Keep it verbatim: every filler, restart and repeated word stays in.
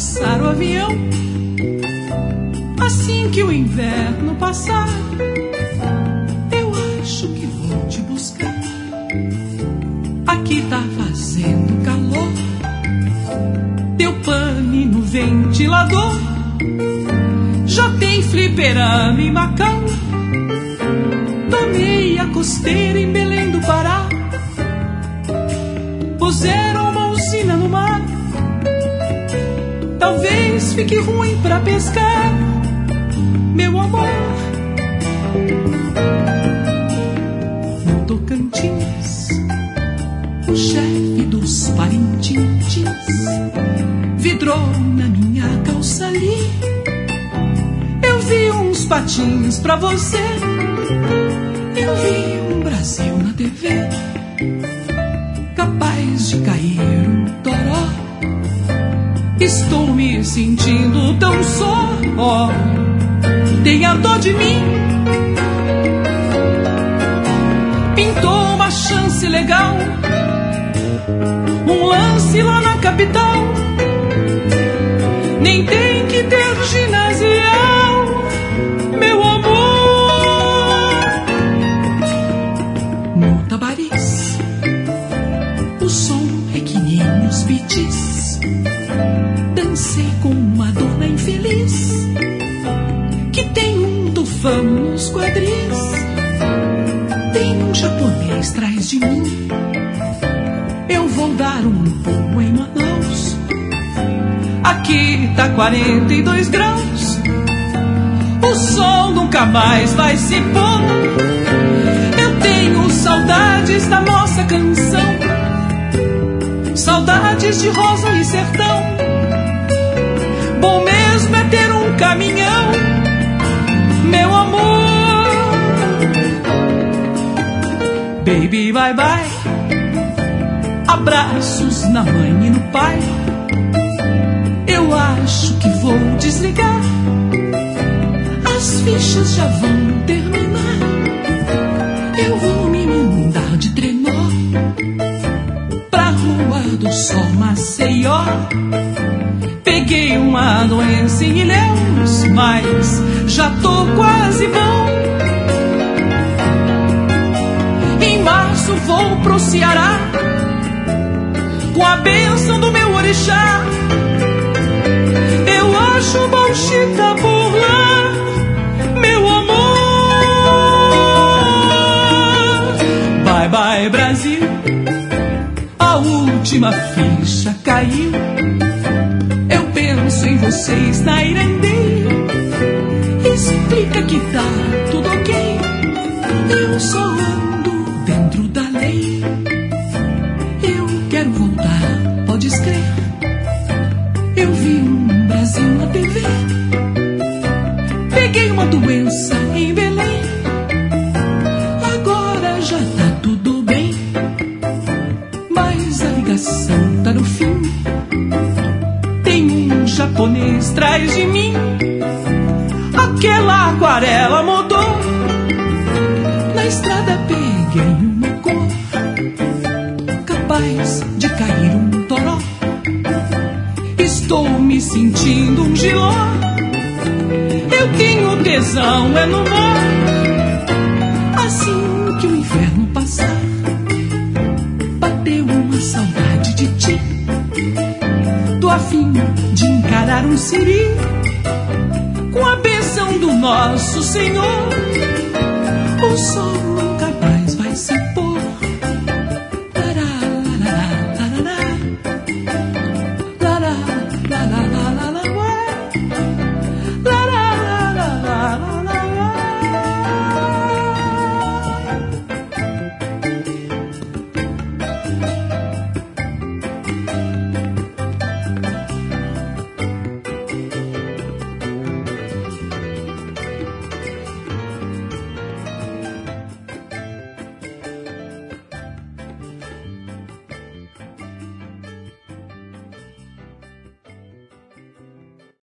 passar o avião. Assim que o inverno passar, eu acho que vou te buscar. Aqui tá fazendo calor, deu pane no ventilador. Já tem fliperama em Macau, tomei a costeira em Belém do Pará. Puseram uma usina no mar, talvez fique ruim pra pescar, meu amor. No Tocantins, o chefe dos Parintins vidrou na minha calça ali. Eu vi uns patins pra você, eu vi um Brasil na T V, capaz de cair um toró. Estou me sentindo tão só, ó, tenha dó de mim. Pintou uma chance legal, um lance lá na capital. Nem tem que ter ginasial, meu amor. No Tabaris, o som é que nem os beats. Dancei com uma dona infeliz que tem um tufão nos quadris. Tem um japonês atrás de mim, eu vou dar um pulo em Manaus. Aqui tá quarenta e dois graus, o sol nunca mais vai se pôr. Eu tenho saudades da nossa canção, saudades de rosa e sertão. Bom mesmo é ter um caminhão, meu amor. Baby, bye bye, abraços na mãe e no pai. Eu acho que vou desligar, as fichas já vão terminar. Eu vou me mandar de trenó pra Rua do Sol, Maceió. Peguei uma doença em Ilhéus, mas já tô quase bom. Em março vou pro Ceará, com a bênção do meu orixá. Eu acho bom chegar por lá, meu amor. Bye bye Brasil, a última ficha caiu. Eu penso em vocês na Irandê, explica que tá tudo ok. Eu só ando dentro da lei. Eu quero voltar, pode escrever. Eu vi um Brasil na T V, peguei uma doença em Belém. Agora já tá tudo bem, mas a ligação tá no fim. Tem um japonês atrás de mim, aquela aquarela mudou. Na estrada peguei uma cor, capaz de cair um toró. Estou me sentindo um giló, eu tenho tesão é no mar. Assim que o inverno passar, bateu uma saudade de ti. Tô a fim de encarar um siri, com a bênção do nosso Senhor. O sol